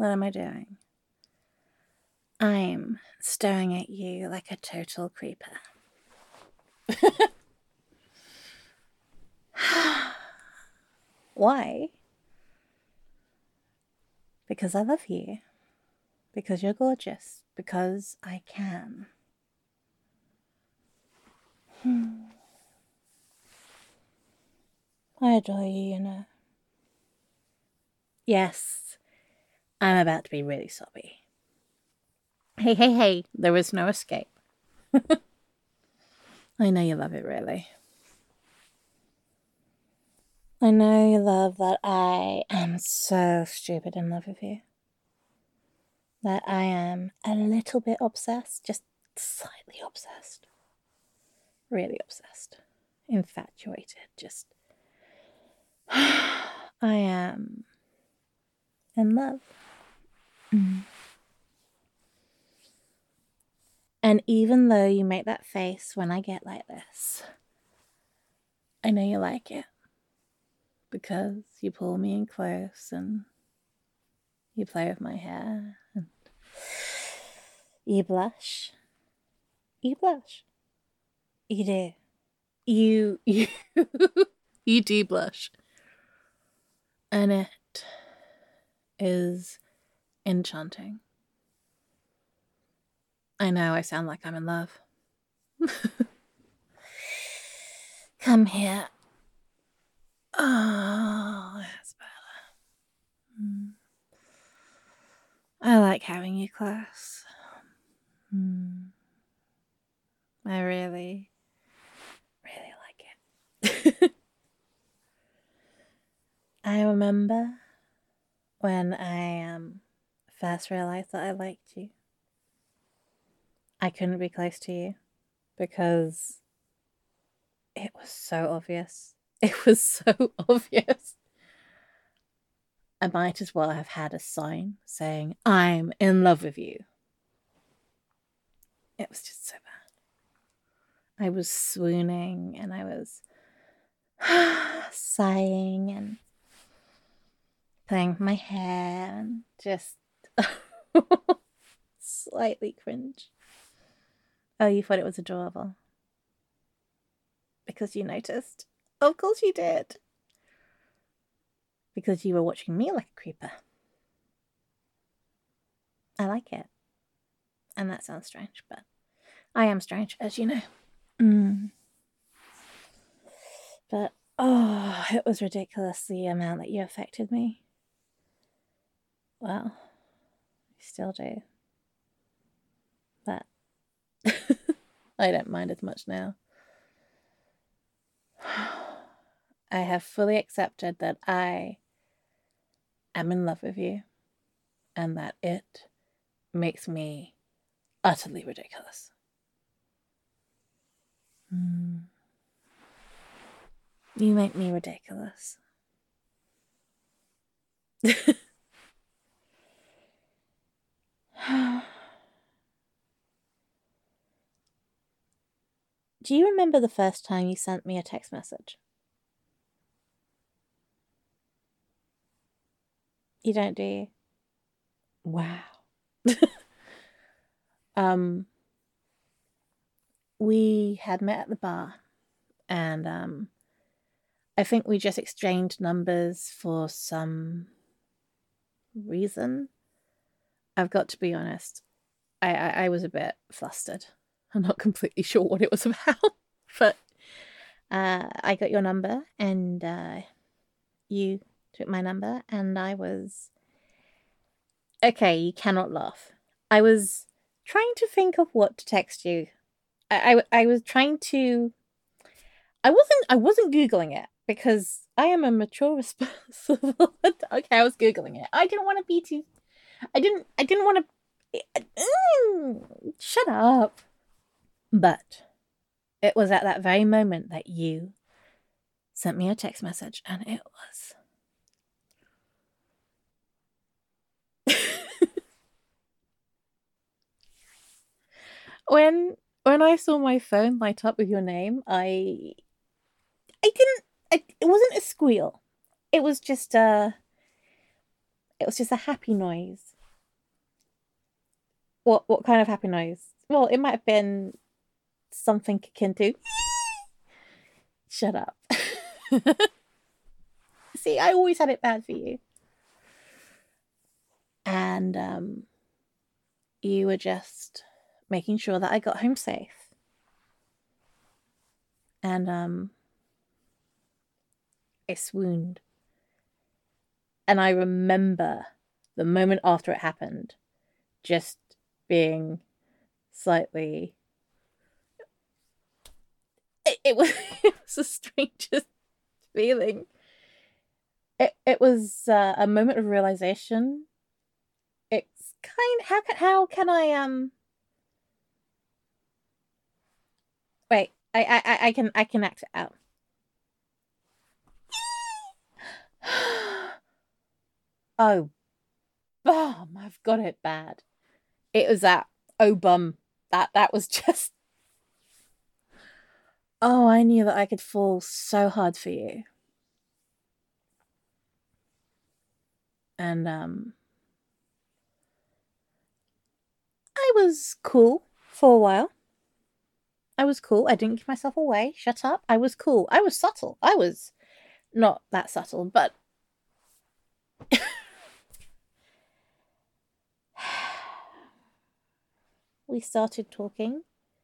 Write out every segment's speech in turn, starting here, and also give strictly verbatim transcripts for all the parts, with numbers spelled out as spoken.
What am I doing? I'm staring at you like a total creeper. Why? Because I love you. Because you're gorgeous. Because I can. Hmm. I adore you, you know. Yes, I'm about to be really soppy. Hey, hey, hey, there is no escape. I know you love it, really. I know you love that I am so stupid in love with you. That I am a little bit obsessed, just slightly obsessed. Really obsessed. Infatuated, just... I am in love. Mm. And even though you make that face when I get like this, I know you like it. Because you pull me in close and you play with my hair and you blush. You blush. You do. You, you, you do blush. And it is enchanting. I know I sound like I'm in love. Come here. Oh, that's better. Mm. I like having you close. Mm. I really, really like it. I remember when I um, first realized that I liked you. I couldn't be close to you because it was so obvious. It was so obvious. I might as well have had a sign saying, I'm in love with you. It was just so bad. I was swooning and I was sighing and playing with my hair and just slightly cringe. Oh, you thought it was adorable? Because you noticed? Of course you did. Because you were watching me like a creeper. I like it. And that sounds strange, but I am strange, as you know. Mm. But, oh, it was ridiculous the amount that you affected me. Well, you still do. But I don't mind as much now. I have fully accepted that I am in love with you and that it makes me utterly ridiculous. Mm. You make me ridiculous. Do you remember the first time you sent me a text message? You don't, do you? Wow. um, we had met at the bar, and um, I think we just exchanged numbers for some reason. I've got to be honest. I, I, I was a bit flustered. I'm not completely sure what it was about, but uh, I got your number, and uh, you took my number, and I was... Okay, you cannot laugh. I was trying to think of what to text you. I, I, I was trying to... I wasn't I wasn't Googling it because I am a mature, responsible... Okay, I was Googling it. I didn't want to be too... I didn't I didn't want to... Mm, shut up. But it was at that very moment that you sent me a text message, and it was... when when I saw my phone light up with your name, I I didn't I, it wasn't a squeal. It was just a it was just a happy noise. What what kind of happy noise? Well, it might have been something akin to shut up. See, I always had it bad for you. And um you were just making sure that I got home safe. And um I swooned. And I remember the moment after it happened just being slightly it, it was it was the strangest feeling. It it was uh, a moment of realization. It's kind how can how can I um wait, I I I can I can act it out. Oh, bum, I've got it bad. It was that oh bum. That that was just oh, I knew that I could fall so hard for you. And um I was cool for a while. I was cool. I didn't give myself away. Shut up. I was cool. I was subtle. I was not that subtle, but we started talking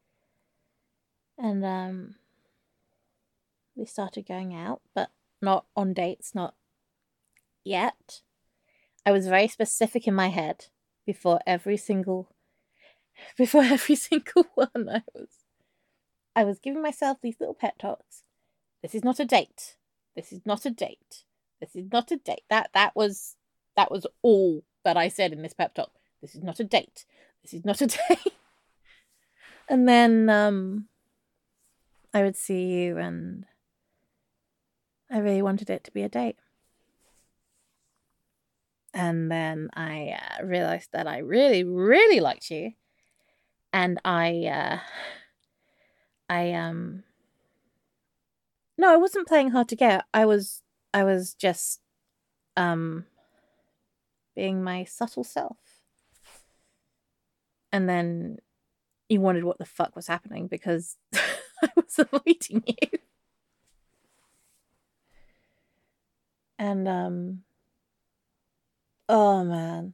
and um we started going out, but not on dates, not yet. I was very specific in my head before every single before every single one. I was I was giving myself these little pep talks. This is not a date. This is not a date. This is not a date. That that was that was all that I said in this pep talk. This is not a date. This is not a date. And then um I would see you and I really wanted it to be a date. And then I uh, realized that I really, really liked you. And I, uh, I, um, no, I wasn't playing hard to get. I was, I was just, um, being my subtle self. And then you wondered what the fuck was happening because I was avoiding you. And, um, oh man.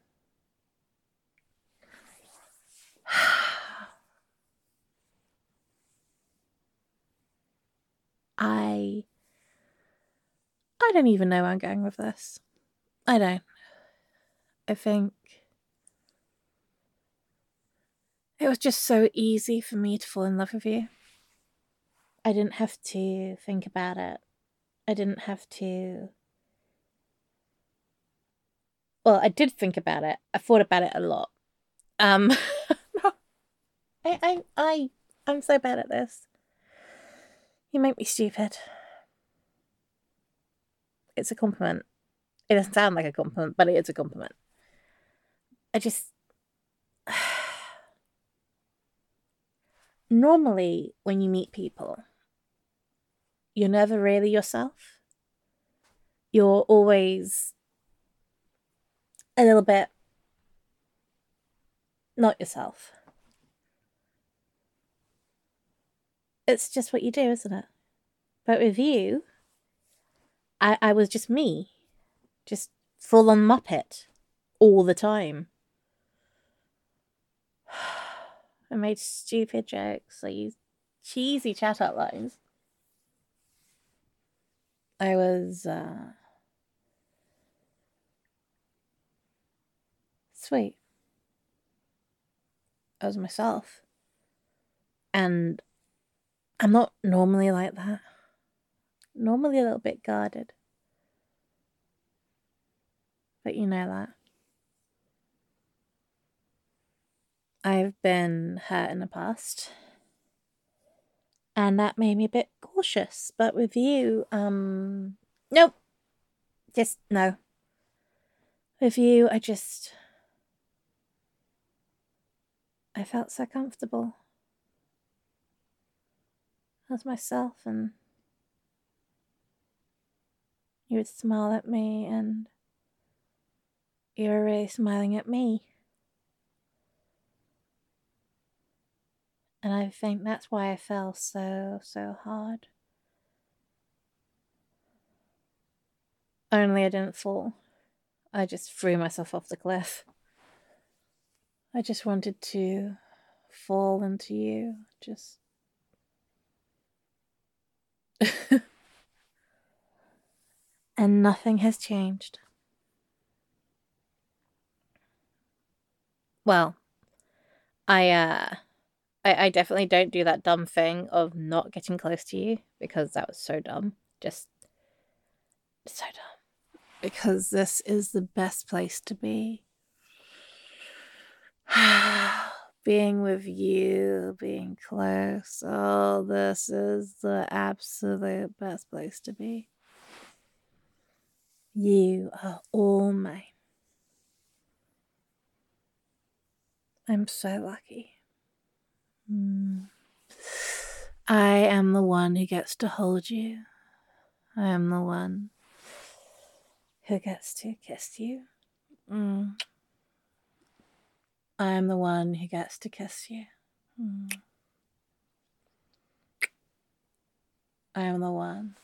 I I don't even know where I'm going with this. I don't. I think it was just so easy for me to fall in love with you. I didn't have to think about it. I didn't have to. Well, I did think about it. I thought about it a lot. Um, I, I, I, I'm so bad at this. You make me stupid. It's a compliment. It doesn't sound like a compliment, but it is a compliment. I just. Normally, when you meet people, you're never really yourself. You're always a little bit not yourself. It's just what you do, isn't it? But with you, I, I was just me. Just full on Muppet all the time. I made stupid jokes. I used cheesy chat out lines. I was uh, sweet. I was myself. And I'm not normally like that. Normally a little bit guarded. But you know that. I've been hurt in the past. And that made me a bit cautious. But with you, um, nope. Just no. With you, I just. I felt so comfortable. As myself, and you would smile at me, and you were really smiling at me. And I think that's why I fell so, so hard. Only I didn't fall. I just threw myself off the cliff. I just wanted to fall into you. Just. And nothing has changed. Well, I, uh, I, I definitely don't do that dumb thing of not getting close to you, because that was so dumb. Just so dumb. Because this is the best place to be. Being with you, being close. Oh, this is the absolute best place to be. You are all mine. I'm so lucky. Mm. I am the one who gets to hold you. I am the one who gets to kiss you. Mm. I am the one who gets to kiss you. Mm. I am the one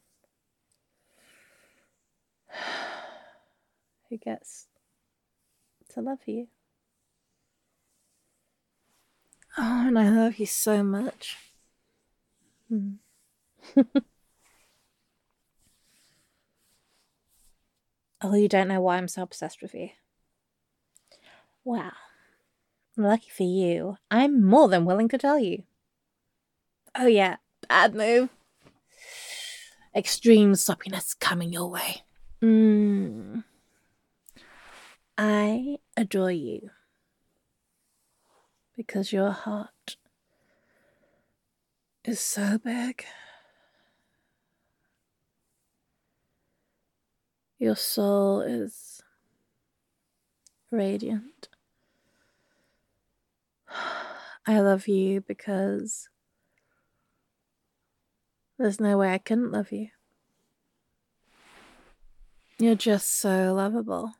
who gets to love you. Oh, and I love you so much. Mm. Oh, you don't know why I'm so obsessed with you. Wow. Lucky for you, I'm more than willing to tell you. Oh yeah, bad move. Extreme soppiness coming your way. Mm. I adore you. Because your heart is so big. Your soul is radiant. I love you because there's no way I couldn't love you. You're just so lovable.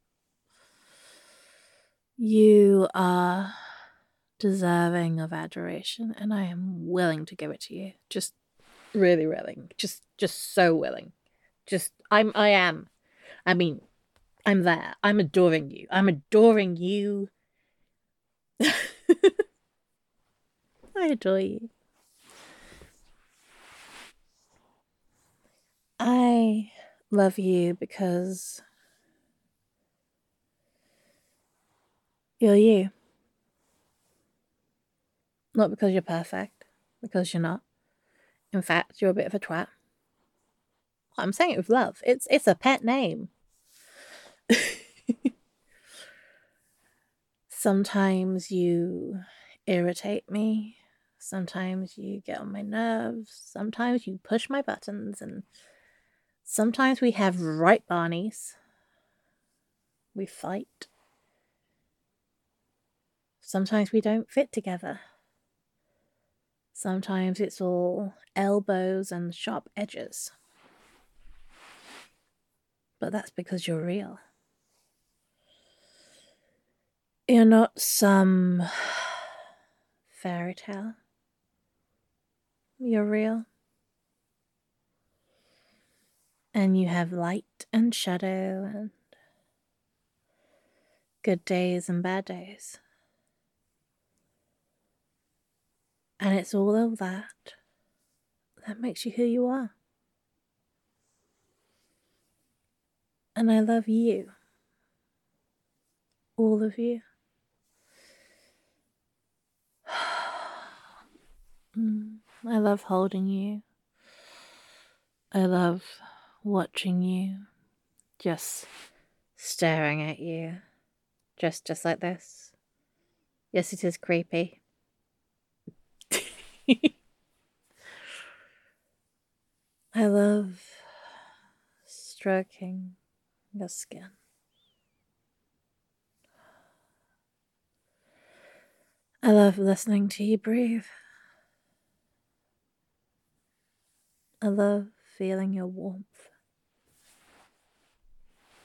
You are deserving of adoration, and I am willing to give it to you. Just really willing. Just just so willing. Just I'm I am. I mean, I'm there. I'm adoring you. I'm adoring you. I adore you. I love you because you're you. Not because you're perfect, because you're not. In fact, you're a bit of a twat. I'm saying it with love. It's it's a pet name. Sometimes you irritate me. Sometimes you get on my nerves. Sometimes you push my buttons. And sometimes we have right Barneys. We fight. Sometimes we don't fit together. Sometimes it's all elbows and sharp edges. But that's because you're real. You're not some fairy tale. You're real. And you have light and shadow and good days and bad days. And it's all of that that makes you who you are. And I love you. All of you. I love holding you. I love watching you. Just staring at you. Just just like this. Yes, it is creepy. I love stroking your skin. I love listening to you breathe. I love feeling your warmth.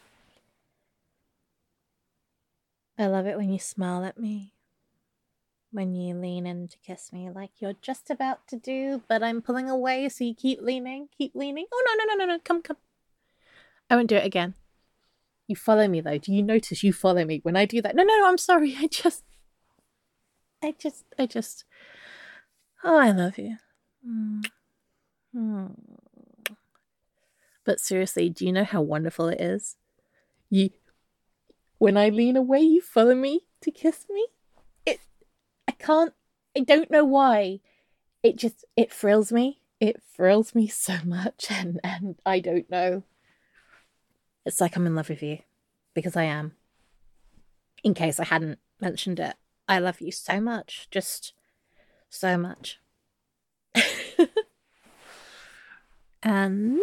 I love it when you smile at me. when you lean in to kiss me like you're just about to do, but I'm pulling away, so you keep leaning, keep leaning. Oh, no, no, no, no, no, come, come. I won't do it again. You follow me, though. Do you notice you follow me when I do that? No, no, no, I'm sorry. I just, I just, I just, oh, I love you. Mm. Mm. But seriously, do you know how wonderful it is? You, when I lean away, you follow me to kiss me. It, I can't, I don't know why. It just, it thrills me. It thrills me so much, and, and I don't know. It's like I'm in love with you, because I am. In case I hadn't mentioned it, I love you so much, just so much. And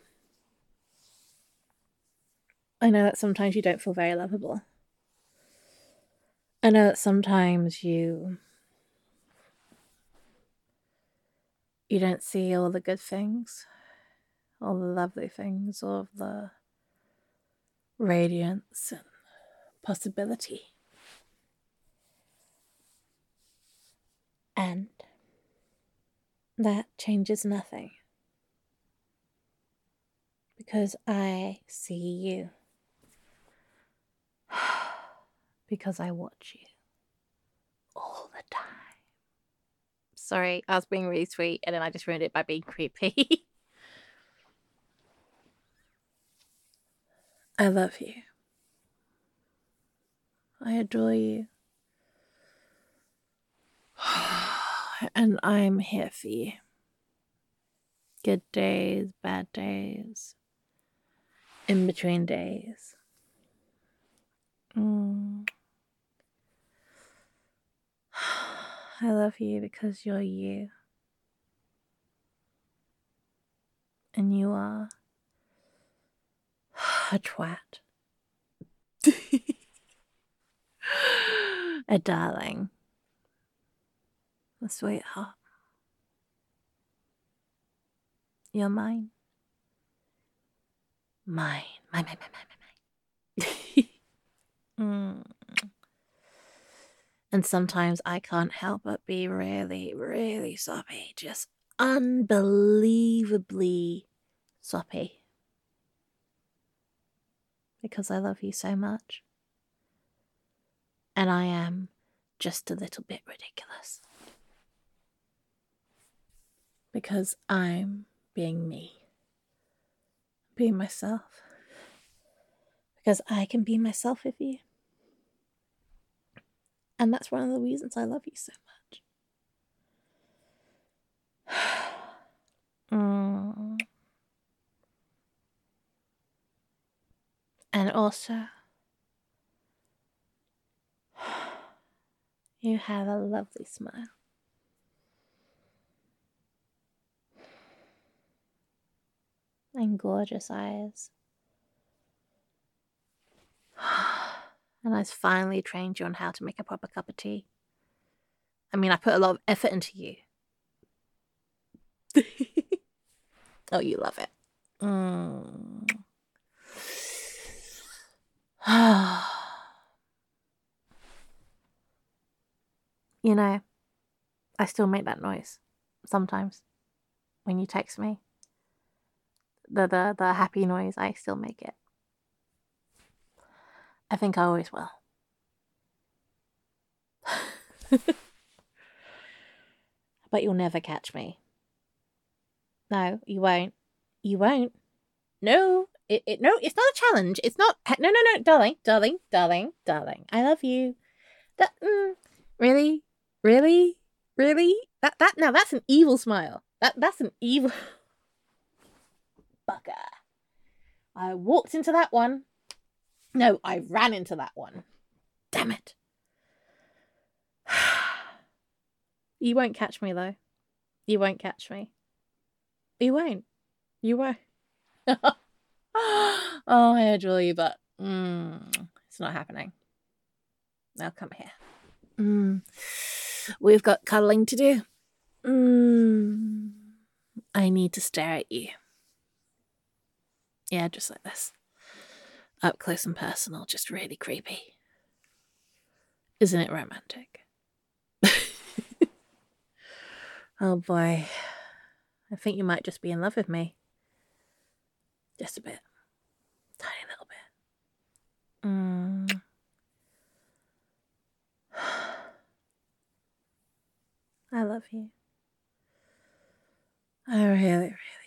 I know that sometimes you don't feel very lovable. I know that sometimes you you don't see all the good things, all the lovely things, all of the radiance and possibility. And that changes nothing, because I see you. Because I watch you all the time. Sorry, I was being really sweet and then I just ruined it by being creepy. I love you. I adore you. And I'm here for you. Good days, bad days, in between days. Mm. I love you because you're you. And you are a twat. A darling. A sweetheart. You're mine. Mine. Mine, mine, mine, mine, mine, mine. mm. And sometimes I can't help but be really, really soppy. Just unbelievably soppy. Because I love you so much. And I am just a little bit ridiculous. Because I'm being me. Being myself. Because I can be myself with you. And that's one of the reasons I love you so much. mm. And also, you have a lovely smile. And gorgeous eyes. And I've finally trained you on how to make a proper cup of tea. I mean, I put a lot of effort into you. Oh, you love it. Mm. You know, I still make that noise sometimes when you text me. The, the, the happy noise, I still make it. I think I always will. But you'll never catch me. No, you won't. You won't. No, it, it no, it's not a challenge. It's not. No, no, no, darling, darling, darling, darling. I love you. That mm, really, really, really. That that now that's an evil smile. That that's an evil. Bugger. I walked into that one. No, I ran into that one. Damn it. You won't catch me, though. You won't catch me. You won't. You won't. Oh, I adore you, but mm, it's not happening. Now come here. Mm. We've got cuddling to do. Mm. I need to stare at you. Yeah, just like this. Up close and personal, just really creepy. Isn't it romantic? Oh boy. I think you might just be in love with me. Just a bit. Tiny little bit. Mm. I love you. I really, really